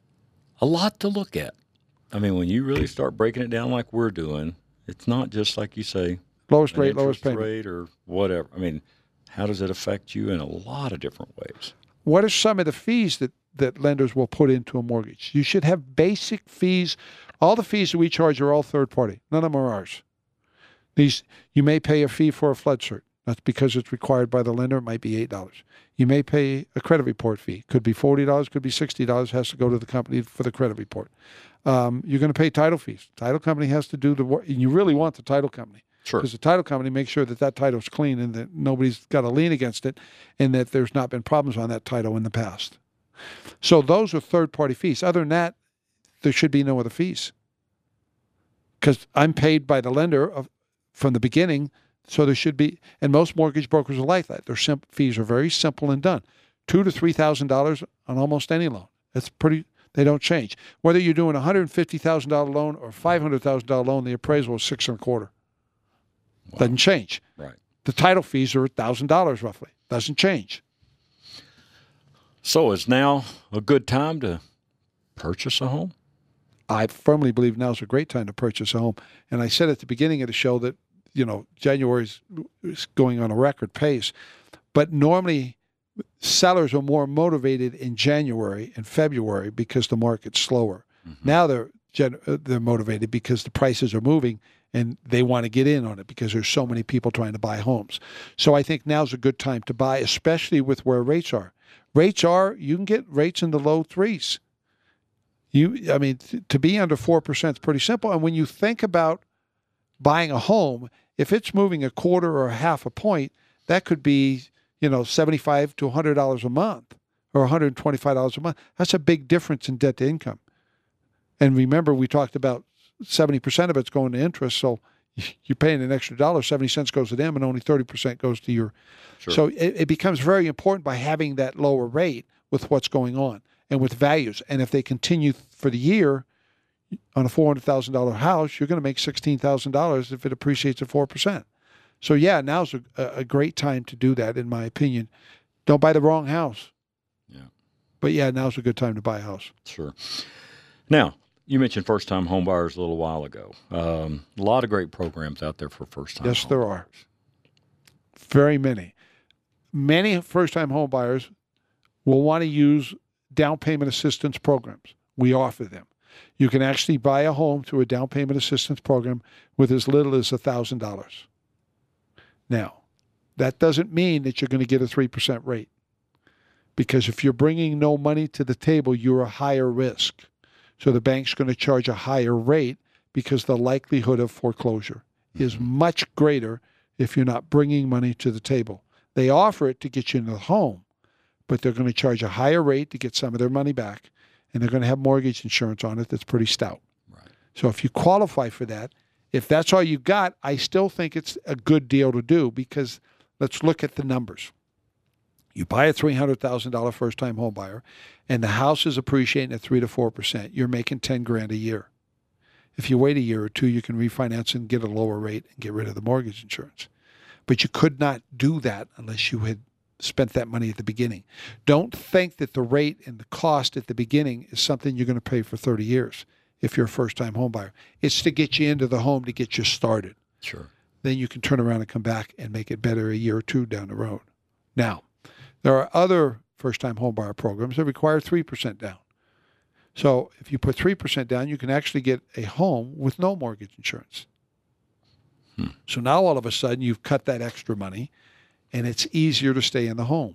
A lot to look at. I mean, when you really start breaking it down like we're doing, it's not just like you say, lowest rate, lowest payment. rate or whatever. I mean, how does it affect you in a lot of different ways? What are some of the fees that, that lenders will put into a mortgage? You should have basic fees. All the fees that we charge are all third party. None of them are ours. These, you may pay a fee for a flood cert. That's because it's required by the lender. It might be eight dollars. You may pay a credit report fee. Could be forty dollars, could be sixty dollars. Has to go to the company for the credit report. Um, you're going to pay title fees. Title company has to do the work. And you really want the title company. Sure. Because the title company makes sure that that title's clean and that nobody's got a lien against it and that there's not been problems on that title in the past. So those are third-party fees. Other than that, there should be no other fees. Because I'm paid by the lender of, from the beginning. So there should be, and most mortgage brokers are like that. Their sim- fees are very simple and done. Two to three thousand dollars on almost any loan. That's pretty. They don't change. Whether you're doing a one hundred fifty thousand dollar loan or a five hundred thousand dollar loan, the appraisal is six and a quarter. Wow. Doesn't change. Right. The title fees are a thousand dollars roughly. Doesn't change. So is now a good time to purchase a home? I firmly believe now is a great time to purchase a home. And I said at the beginning of the show that, you know, January is going on a record pace. But normally sellers are more motivated in January and February because the market's slower. Mm-hmm. Now they're they're motivated because the prices are moving and they want to get in on it because there's so many people trying to buy homes. So I think now's a good time to buy, especially with where rates are. Rates are, you can get rates in the low threes. You, I mean, th- to be under four percent is pretty simple. And when you think about buying a home, if it's moving a quarter or a half a point, that could be, you know, seventy-five to one hundred dollars a month or one hundred twenty-five dollars a month. That's a big difference in debt to income. And remember, we talked about seventy percent of it's going to interest. So you're paying an extra dollar, seventy cents goes to them, and only thirty percent goes to your. Sure. So it, it becomes very important by having that lower rate with what's going on and with values. And if they continue for the year on a four hundred thousand dollars house, you're going to make sixteen thousand dollars if it appreciates at four percent. So, yeah, now's a, a great time to do that, in my opinion. Don't buy the wrong house. Yeah. But, yeah, now's a good time to buy a house. Sure. Now, you mentioned first-time home buyers a little while ago. Um, a lot of great programs out there for first-time Yes, home there buyers. are. Very many. Many first-time home buyers will want to use down payment assistance programs. We offer them. You can actually buy a home through a down payment assistance program with as little as one thousand dollars. Now, that doesn't mean that you're going to get a three percent rate, because if you're bringing no money to the table, you're a higher risk. So the bank's going to charge a higher rate because the likelihood of foreclosure mm-hmm. is much greater if you're not bringing money to the table. They offer it to get you into the home, but they're going to charge a higher rate to get some of their money back, and they're going to have mortgage insurance on it that's pretty stout. Right. So if you qualify for that, if that's all you got, I still think it's a good deal to do, because let's look at the numbers. You buy a three hundred thousand dollars first-time home buyer, and the house is appreciating at three to four percent. You're making ten grand a year. If you wait a year or two, you can refinance and get a lower rate and get rid of the mortgage insurance. But you could not do that unless you had spent that money at the beginning. Don't think that the rate and the cost at the beginning is something you're going to pay for thirty years. If you're a first-time home buyer, it's to get you into the home, to get you started. Sure. Then you can turn around and come back and make it better a year or two down the road. Now, there are other first-time home buyer programs that require three percent down. So if you put three percent down, you can actually get a home with no mortgage insurance. Hmm. So now all of a sudden you've cut that extra money, and it's easier to stay in the home.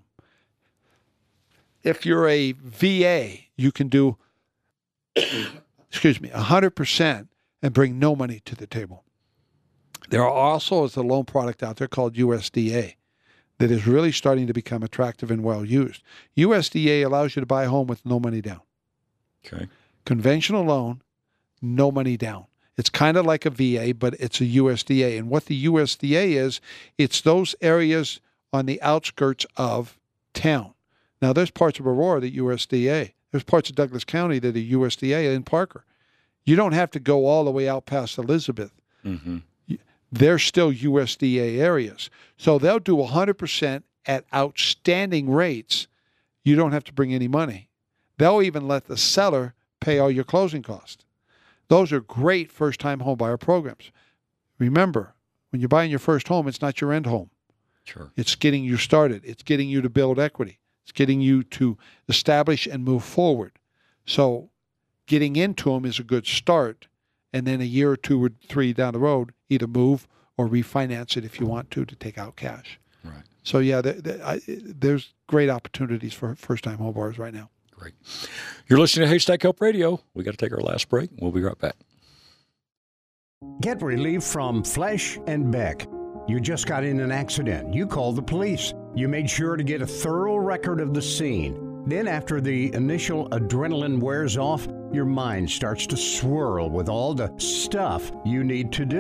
If you're a V A, you can do excuse me, one hundred percent and bring no money to the table. There are also is a loan product out there called U S D A that is really starting to become attractive and well used. U S D A allows you to buy a home with no money down. Okay. Conventional loan, no money down. It's kind of like a V A, but it's a U S D A. And what the U S D A is, it's those areas on the outskirts of town. Now, there's parts of Aurora that U S D A. There's parts of Douglas County that are U S D A in Parker. You don't have to go all the way out past Elizabeth. Mm-hmm. They're still U S D A areas. So they'll do one hundred percent at outstanding rates. You don't have to bring any money. They'll even let the seller pay all your closing costs. Those are great first-time homebuyer programs. Remember, when you're buying your first home, it's not your end home. Sure. It's getting you started. It's getting you to build equity. It's getting you to establish and move forward. So getting into them is a good start. And then a year or two or three down the road, either move or refinance it if you want to, to take out cash. Right. So, yeah, th- th- I, there's great opportunities for first-time home buyers right now. Great. You're listening to Haystack Help Radio. We got to take our last break. We'll be right back. Get relief from Flesh and Beck. You just got in an accident. You called the police. You made sure to get a thorough record of the scene. Then after the initial adrenaline wears off, your mind starts to swirl with all the stuff you need to do.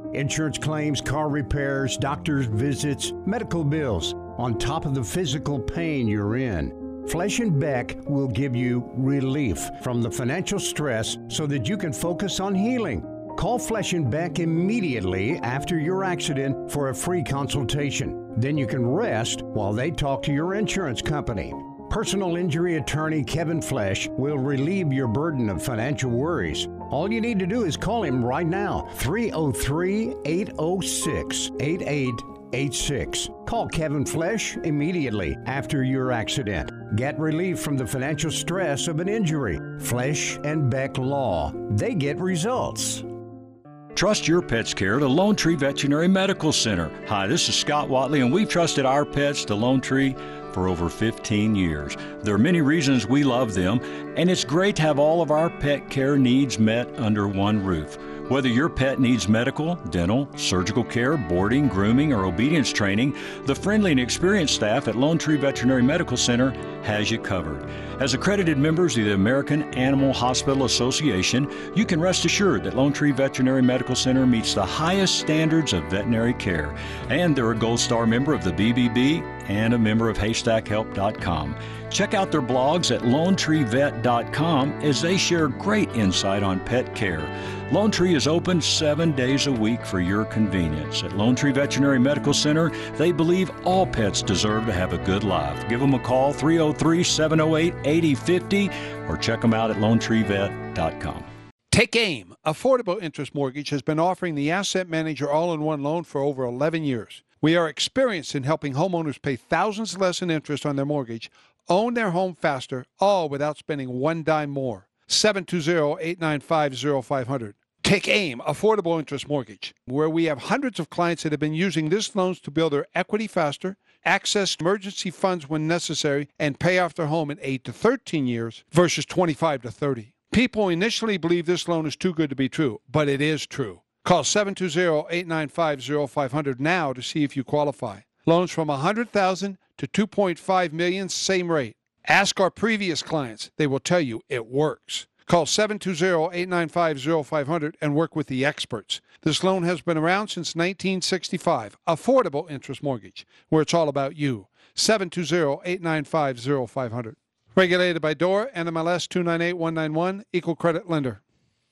Insurance claims, car repairs, doctor's visits, medical bills, on top of the physical pain you're in. Flesh and Beck will give you relief from the financial stress so that you can focus on healing. Call Flesh and Beck immediately after your accident for a free consultation. Then you can rest while they talk to your insurance company. Personal injury attorney Kevin Flesh will relieve your burden of financial worries. All you need to do is call him right now, three oh three, eight oh six, eight eight eight six. Call Kevin Flesh immediately after your accident. Get relief from the financial stress of an injury. Flesh and Beck Law. They get results. Trust your pet's care to Lone Tree Veterinary Medical Center. Hi, this is Scott Watley, and we've trusted our pets to Lone Tree for over fifteen years. There are many reasons we love them, and it's great to have all of our pet care needs met under one roof. Whether your pet needs medical, dental, surgical care, boarding, grooming, or obedience training, the friendly and experienced staff at Lone Tree Veterinary Medical Center has you covered. As accredited members of the American Animal Hospital Association, you can rest assured that Lone Tree Veterinary Medical Center meets the highest standards of veterinary care. And they're a Gold Star member of the B B B and a member of haystack help dot com. Check out their blogs at lone tree vet dot com as they share great insight on pet care. Lone Tree is open seven days a week for your convenience. At Lone Tree Veterinary Medical Center, they believe all pets deserve to have a good life. Give them a call, three oh three, seven oh eight, eight oh five oh, or check them out at lone tree vet dot com. Take AIM. Affordable Interest Mortgage has been offering the Asset Manager all-in-one loan for over eleven years. We are experienced in helping homeowners pay thousands less in interest on their mortgage, own their home faster, all without spending one dime more. seven two zero, eight nine five, zero five zero zero. Take AIM, Affordable Interest Mortgage, where we have hundreds of clients that have been using this loans to build their equity faster, access emergency funds when necessary, and pay off their home in eight to thirteen years versus twenty-five to thirty. People initially believe this loan is too good to be true, but it is true. Call seven two zero, eight nine five, zero five zero zero now to see if you qualify. Loans from one hundred thousand dollars to two point five million dollars, same rate. Ask our previous clients. They will tell you it works. Call seven two zero, eight nine five, zero five zero zero and work with the experts. This loan has been around since nineteen sixty-five. Affordable Interest Mortgage, where it's all about you. seven two zero, eight nine five, zero five zero zero. Regulated by D O R, N M L S two nine eight one nine one, Equal Credit Lender.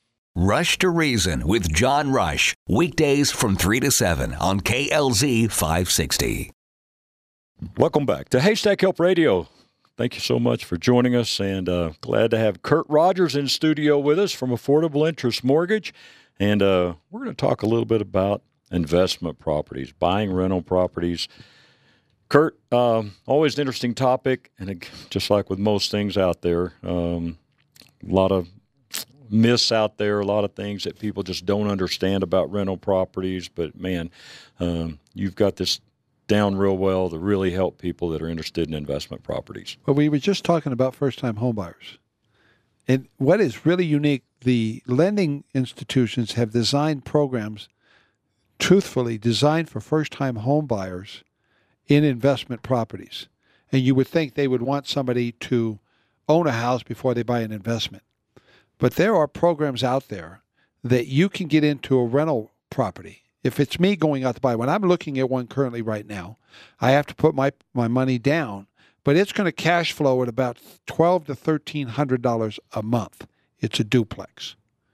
Rush to Reason with John Rush. Weekdays from three to seven on K L Z five sixty. Welcome back to Haystack Help Radio. Thank you so much for joining us, and uh, glad to have Kurt Rogers in studio with us from Affordable Interest Mortgage. And uh, we're going to talk a little bit about investment properties, buying rental properties. Kurt, um, always an interesting topic, and it, just like with most things out there, um, a lot of myths out there, a lot of things that people just don't understand about rental properties. But, man, um, you've got this down real well to really help people that are interested in investment properties. Well, we were just talking about first-time homebuyers. And what is really unique, the lending institutions have designed programs, truthfully, designed for first-time homebuyers in investment properties. And you would think they would want somebody to own a house before they buy an investment. But there are programs out there that you can get into a rental property. If it's me going out to buy one, I'm looking at one currently right now. I have to put my, my money down, but it's going to cash flow at about twelve to thirteen hundred dollars a month. It's a duplex.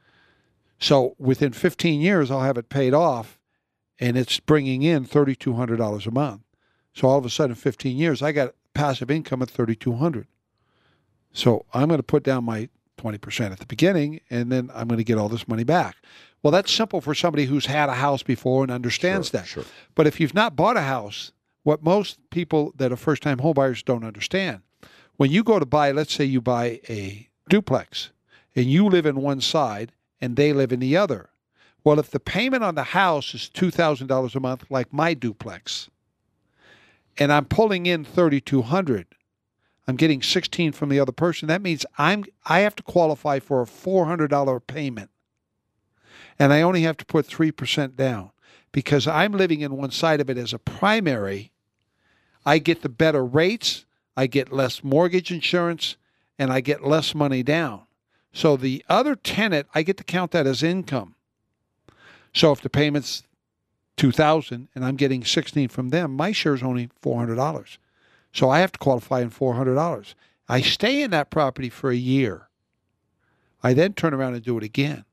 So within fifteen years, I'll have it paid off, and it's bringing in thirty-two hundred dollars a month. So all of a sudden, fifteen years, I got passive income at thirty-two hundred dollars. So I'm going to put down my twenty percent at the beginning, and then I'm going to get all this money back. Well, that's simple for somebody who's had a house before and understands Sure, that. sure. But if you've not bought a house, what most people that are first-time homebuyers don't understand, when you go to buy, let's say you buy a duplex, and you live in one side and they live in the other. Well, if the payment on the house is two thousand dollars a month, like my duplex, and I'm pulling in thirty-two hundred dollars, I'm getting sixteen from the other person. That means I'm I have to qualify for a four hundred dollars payment. And I only have to put three percent down. Because I'm living in one side of it as a primary, I get the better rates, I get less mortgage insurance, and I get less money down. So the other tenant, I get to count that as income. So if the payment's two thousand dollars and I'm getting sixteen from them, my share is only four hundred dollars. So I have to qualify in four hundred dollars. I stay in that property for a year. I then turn around and do it again.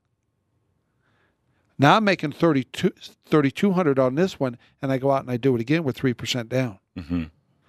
Now I'm making thirty-two hundred dollars on this one, and I go out and I do it again with three percent down. Mm-hmm.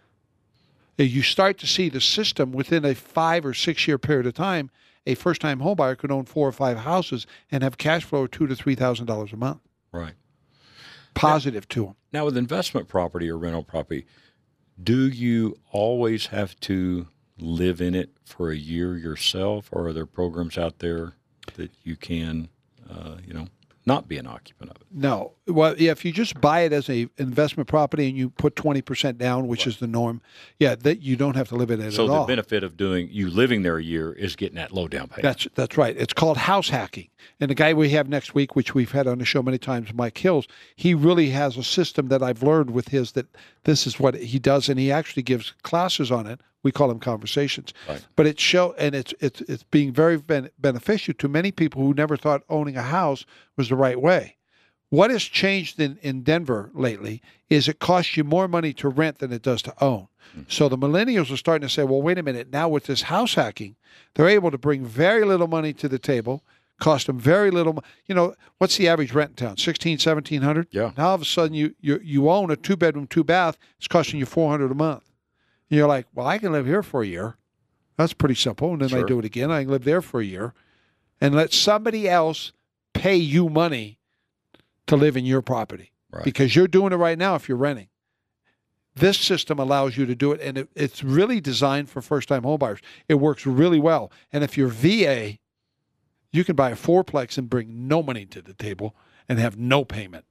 You start to see the system within a five or six year period of time. A first-time homebuyer could own four or five houses and have cash flow of two to three thousand dollars a month. Right. Positive now, to them. Now, with investment property or rental property, do you always have to live in it for a year yourself, or are there programs out there that you can, uh, you know, not be an occupant of it? No. Well, yeah, if you just buy it as a investment property and you put twenty percent down, which right. is the norm, yeah, that you don't have to live in it so at all. So the benefit of doing you living there a year is getting that low down payment. That's that's right. It's called house hacking. And the guy we have next week, which we've had on the show many times, Mike Hills, he really has a system that I've learned with his that this is what he does, and he actually gives classes on it. We call them conversations. Right. But it show and it's it's it's being very ben- beneficial to many people who never thought owning a house was the right way. What has changed in, in Denver lately is it costs you more money to rent than it does to own. Mm-hmm. So the millennials are starting to say, well, wait a minute, now with this house hacking, they're able to bring very little money to the table, cost them very little. You know, what's the average rent in town? sixteen, seventeen hundred? Yeah. Now all of a sudden you you you own a two-bedroom, two-bath, it's costing you four hundred a month. And you're like, well, I can live here for a year. That's pretty simple. And then Sure. I do it again. I can live there for a year. And let somebody else pay you money to live in your property. Right. Because you're doing it right now if you're renting. This system allows you to do it, and it, it's really designed for first-time homebuyers. It works really well. And if you're V A, you can buy a fourplex and bring no money to the table and have no payment.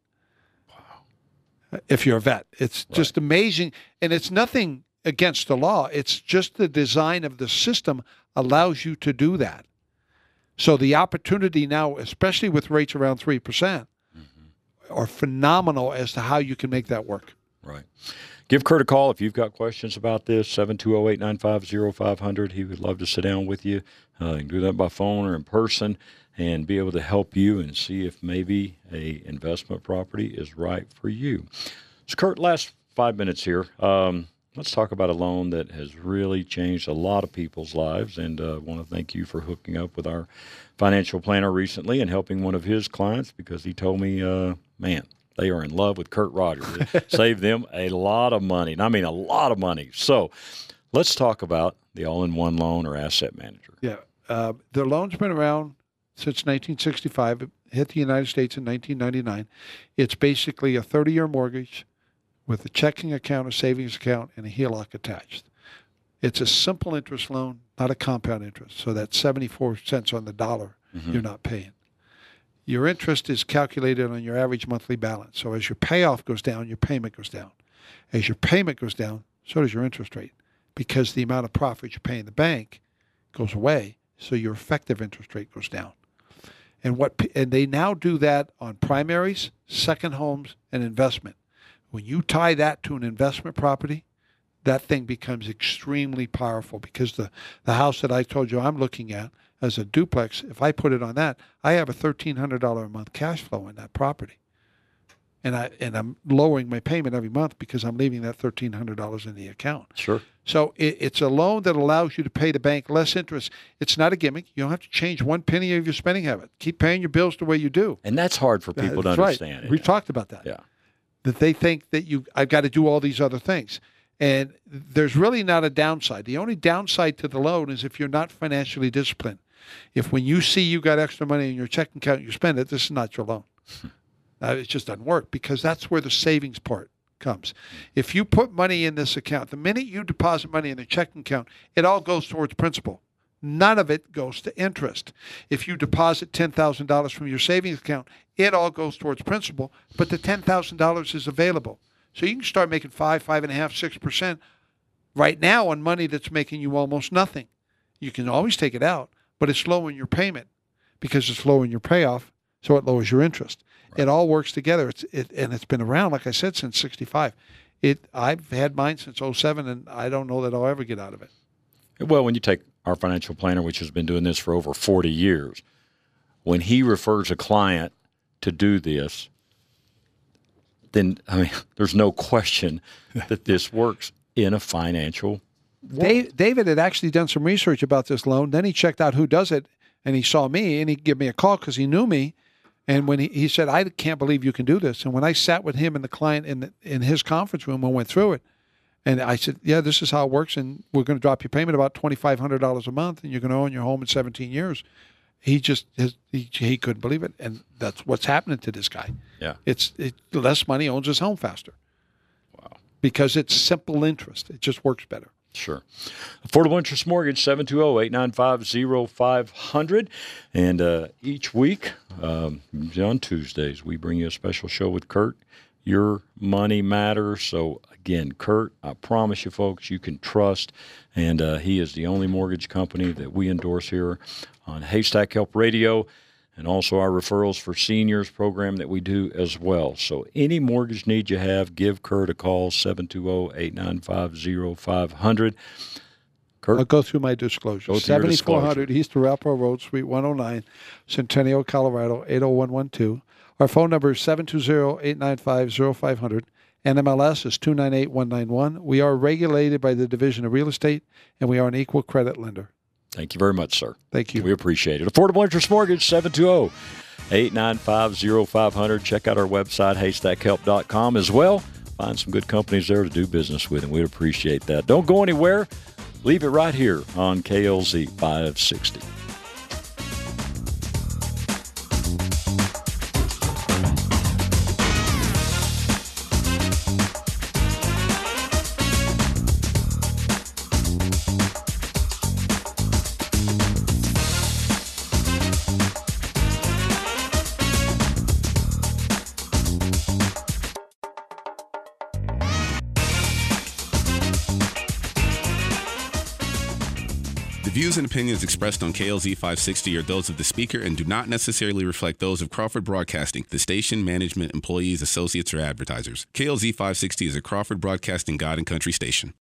Wow. If you're a vet. It's Right. just amazing. And it's nothing against the law. It's just the design of the system allows you to do that. So the opportunity now, especially with rates around three percent, mm-hmm. are phenomenal as to how you can make that work. Right. Give Kurt a call if you've got questions about this, seven two zero, eight nine five, zero five zero zero. He would love to sit down with you. Uh, you can do that by phone or in person and be able to help you and see if maybe a investment property is right for you. So, Kurt, last five minutes here. Um, let's talk about a loan that has really changed a lot of people's lives, and I uh, want to thank you for hooking up with our financial planner recently and helping one of his clients because he told me, uh, man, they are in love with Kurt Rogers. It saved them a lot of money, and I mean a lot of money. So let's talk about the all-in-one loan or asset manager. Yeah. Uh, the loan's been around since nineteen sixty-five. It hit the United States in nineteen ninety-nine. It's basically a thirty-year mortgage with a checking account, a savings account, and a H E L O C attached. It's a simple interest loan, not a compound interest. So that's seventy-four cents on the dollar mm-hmm. you're not paying. Your interest is calculated on your average monthly balance. So as your payoff goes down, your payment goes down. As your payment goes down, so does your interest rate, because the amount of profit you pay in the bank goes away, so your effective interest rate goes down. And what and they now do that on primaries, second homes, and investment. When you tie that to an investment property, that thing becomes extremely powerful because the, the house that I told you I'm looking at as a duplex, if I put it on that, I have a thirteen hundred dollars a month cash flow in that property. And, I, and I'm lowering my payment every month because I'm leaving that thirteen hundred dollars in the account. Sure. So it, it's a loan that allows you to pay the bank less interest. It's not a gimmick. You don't have to change one penny of your spending habit. Keep paying your bills the way you do. And that's hard for people that's to understand. Right. It. We've talked about that. Yeah. That they think that you I've got to do all these other things. And there's really not a downside. The only downside to the loan is if you're not financially disciplined. If when you see you got extra money in your checking account, you spend it, this is not your loan. uh, it just doesn't work because that's where the savings part comes. If you put money in this account, the minute you deposit money in the checking account, it all goes towards principal. None of it goes to interest. If you deposit ten thousand dollars from your savings account, it all goes towards principal, but the ten thousand dollars is available. So you can start making five, five and a half, six percent right now on money that's making you almost nothing. You can always take it out, but it's lowering your payment because it's lowering your payoff, so it lowers your interest. Right. It all works together. It's it, and it's been around, like I said, since sixty-five. It I've had mine since oh seven, and I don't know that I'll ever get out of it. Well, when you take our financial planner, which has been doing this for over forty years, when he refers a client to do this, then I mean, there's no question that this works in a financial Dave, David had actually done some research about this loan. Then he checked out who does it, and he saw me, and he gave me a call because he knew me. And when he, he said, I can't believe you can do this. And when I sat with him and the client in the, in his conference room and went through it, and I said, yeah, this is how it works, and we're going to drop your payment about twenty-five hundred dollars a month, and you're going to own your home in seventeen years. He just his, he, he couldn't believe it, and that's what's happening to this guy. Yeah, it's it, less money, owns his home faster. Wow, because it's simple interest. It just works better. Sure. Affordable Interest Mortgage, seven two zero, eight nine five, zero five zero zero. And uh, each week, um, on Tuesdays, we bring you a special show with Kurt. Your money matters. So, again, Kurt, I promise you, folks, you can trust. And uh, he is the only mortgage company that we endorse here on Haystack Help Radio, and also our Referrals for Seniors program that we do as well. So any mortgage need you have, give Kurt a call, seven two zero, eight nine five, zero five zero zero. Kurt? I'll go through my disclosure. seventy-four hundred East Arapahoe Road, Suite one oh nine, Centennial, Colorado, eight oh one one two. Our phone number is seven two zero, eight nine five, zero five zero zero. N M L S is two nine eight one nine one. We are regulated by the Division of Real Estate, and we are an equal credit lender. Thank you very much, sir. Thank you. We appreciate it. Affordable Interest Mortgage, seven two zero, eight nine five, zero five zero zero. Check out our website, haystack help dot com as well. Find some good companies there to do business with, and we'd appreciate that. Don't go anywhere. Leave it right here on K L Z five sixty. The views and opinions expressed on K L Z five sixty are those of the speaker and do not necessarily reflect those of Crawford Broadcasting, the station, management, employees, associates, or advertisers. K L Z five sixty is a Crawford Broadcasting God and Country station.